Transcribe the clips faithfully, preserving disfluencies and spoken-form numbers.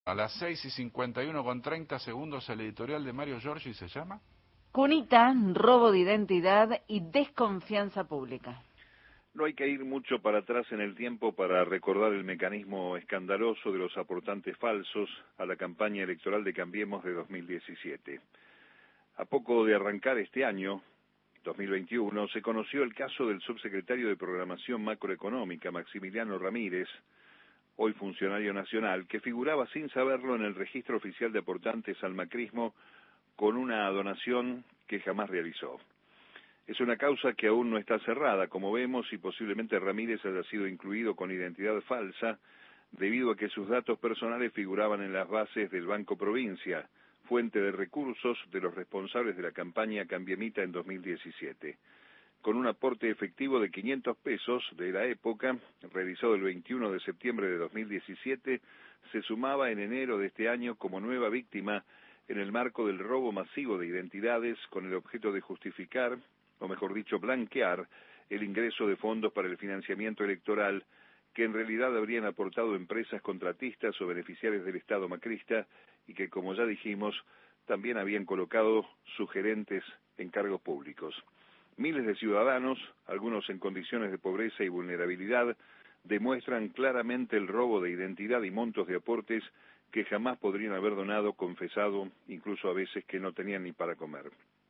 A las seis y cincuenta y uno con treinta segundos, el editorial de Mario Giorgi se llama Cunita, robo de identidad y desconfianza pública. No hay que ir mucho para atrás en el tiempo para recordar el mecanismo escandaloso de los aportantes falsos a la campaña electoral de Cambiemos de dos mil diecisiete. A poco de arrancar este año, dos mil veintiuno, se conoció el caso del subsecretario de Programación Macroeconómica, Maximiliano Ramírez, hoy funcionario nacional, que figuraba sin saberlo en el registro oficial de aportantes al macrismo con una donación que jamás realizó. Es una causa que aún no está cerrada, como vemos, y posiblemente Ramírez haya sido incluido con identidad falsa debido a que sus datos personales figuraban en las bases del Banco Provincia, fuente de recursos de los responsables de la campaña Cambiemita en dos mil diecisiete. Con un aporte efectivo de quinientos pesos de la época, realizado el veintiuno de septiembre de dos mil diecisiete, se sumaba en enero de este año como nueva víctima en el marco del robo masivo de identidades con el objeto de justificar, o mejor dicho, blanquear el ingreso de fondos para el financiamiento electoral que en realidad habrían aportado empresas contratistas o beneficiarios del Estado macrista y que, como ya dijimos, también habían colocado sugerentes en cargos públicos. Miles de ciudadanos, algunos en condiciones de pobreza y vulnerabilidad, demuestran claramente el robo de identidad y montos de aportes que jamás podrían haber donado, confesado, incluso a veces que no tenían ni para comer.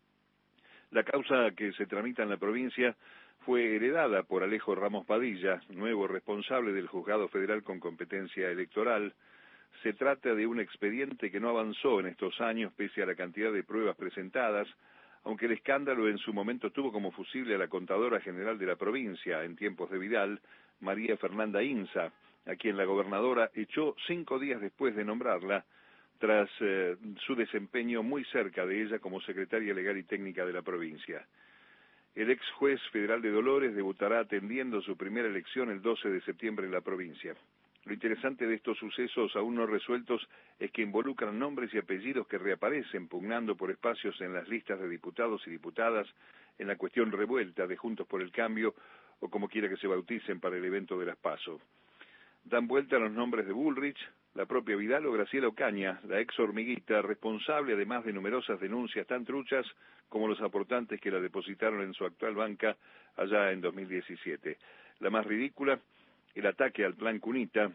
La causa que se tramita en la provincia fue heredada por Alejo Ramos Padilla, nuevo responsable del Juzgado Federal con competencia electoral. Se trata de un expediente que no avanzó en estos años pese a la cantidad de pruebas presentadas, aunque el escándalo en su momento tuvo como fusible a la contadora general de la provincia en tiempos de Vidal, María Fernanda Inza, a quien la gobernadora echó cinco días después de nombrarla, tras eh, su desempeño muy cerca de ella como secretaria legal y técnica de la provincia. El ex juez federal de Dolores debutará atendiendo su primera elección el doce de septiembre en la provincia. Lo interesante de estos sucesos aún no resueltos es que involucran nombres y apellidos que reaparecen pugnando por espacios en las listas de diputados y diputadas en la cuestión revuelta de Juntos por el Cambio o como quiera que se bauticen para el evento de las PASO. Dan vuelta los nombres de Bullrich, la propia Vidal o Graciela Ocaña, la ex hormiguita, responsable además de numerosas denuncias tan truchas como los aportantes que la depositaron en su actual banca allá en dos mil diecisiete. La más ridícula, el ataque al plan Cunita,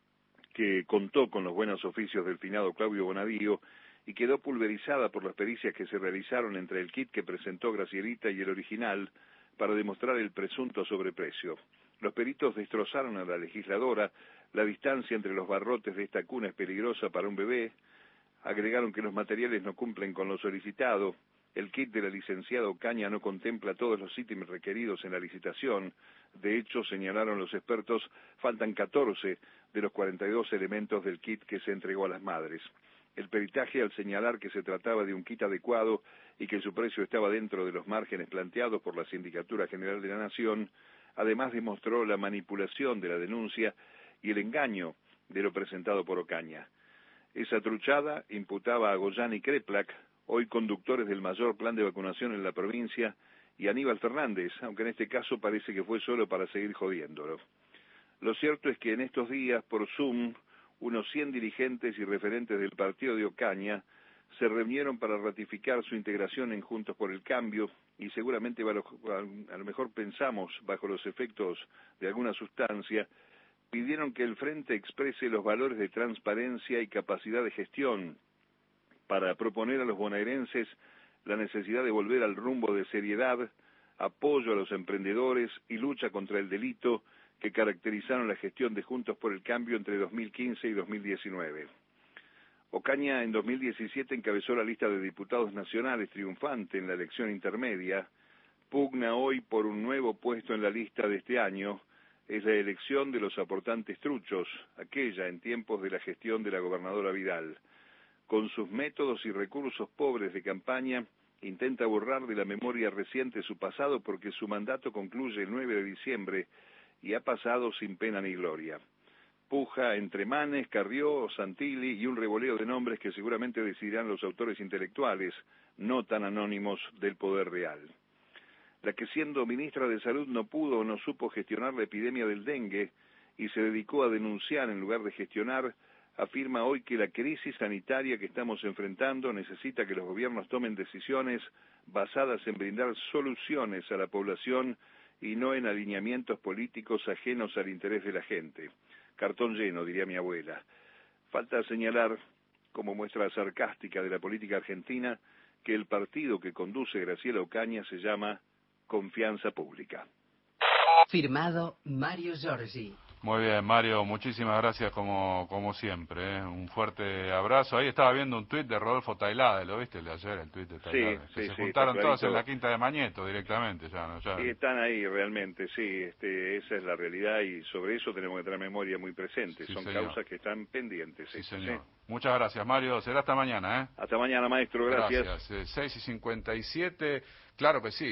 que contó con los buenos oficios del finado Claudio Bonadío y quedó pulverizada por las pericias que se realizaron entre el kit que presentó Gracielita y el original para demostrar el presunto sobreprecio. Los peritos destrozaron a la legisladora, la distancia entre los barrotes de esta cuna es peligrosa para un bebé, agregaron que los materiales no cumplen con lo solicitado, el kit de la licenciada Ocaña no contempla todos los ítems requeridos en la licitación, de hecho, señalaron los expertos, faltan catorce de los cuarenta y dos elementos del kit que se entregó a las madres. El peritaje, al señalar que se trataba de un kit adecuado y que su precio estaba dentro de los márgenes planteados por la Sindicatura General de la Nación, además demostró la manipulación de la denuncia y el engaño de lo presentado por Ocaña. Esa truchada imputaba a Goyán y Kreplak, hoy conductores del mayor plan de vacunación en la provincia, y Aníbal Fernández, aunque en este caso parece que fue solo para seguir jodiéndolo. Lo cierto es que en estos días, por Zoom, unos cien dirigentes y referentes del partido de Ocaña se reunieron para ratificar su integración en Juntos por el Cambio y seguramente a lo mejor pensamos, bajo los efectos de alguna sustancia, pidieron que el Frente exprese los valores de transparencia y capacidad de gestión para proponer a los bonaerenses la necesidad de volver al rumbo de seriedad, apoyo a los emprendedores y lucha contra el delito que caracterizaron la gestión de Juntos por el Cambio entre dos mil quince y dos mil diecinueve. Ocaña en dos mil diecisiete encabezó la lista de diputados nacionales triunfante en la elección intermedia, pugna hoy por un nuevo puesto en la lista de este año, es la elección de los aportantes truchos, aquella en tiempos de la gestión de la gobernadora Vidal. Con sus métodos y recursos pobres de campaña, intenta borrar de la memoria reciente su pasado porque su mandato concluye el nueve de diciembre y ha pasado sin pena ni gloria. Puja entre Manes, Carrió, Santilli y un revoleo de nombres que seguramente decidirán los autores intelectuales, no tan anónimos del poder real. La que siendo ministra de Salud no pudo o no supo gestionar la epidemia del dengue y se dedicó a denunciar en lugar de gestionar, afirma hoy que la crisis sanitaria que estamos enfrentando necesita que los gobiernos tomen decisiones basadas en brindar soluciones a la población y no en alineamientos políticos ajenos al interés de la gente. Cartón lleno, diría mi abuela. Falta señalar, como muestra sarcástica de la política argentina, que el partido que conduce Graciela Ocaña se llama Confianza Pública. Firmado Mario Giorgi. Muy bien, Mario, muchísimas gracias como como siempre, ¿eh? Un fuerte abrazo. Ahí estaba viendo un tuit de Rodolfo Tailade, ¿lo viste el de ayer, el tuit de Tailade? Sí, que sí, se sí, juntaron todos clarito. en la Quinta de Mañeto directamente, ya, ¿no? Ya... Sí, están ahí realmente, sí, este, esa es la realidad y sobre eso tenemos que tener memoria muy presente. Sí, Son señor. causas que están pendientes. Sí, ¿sí? señor. Muchas gracias, Mario. Será hasta mañana, ¿eh? Hasta mañana, maestro. Gracias. Gracias. Eh, seis y cincuenta y siete, claro que sí.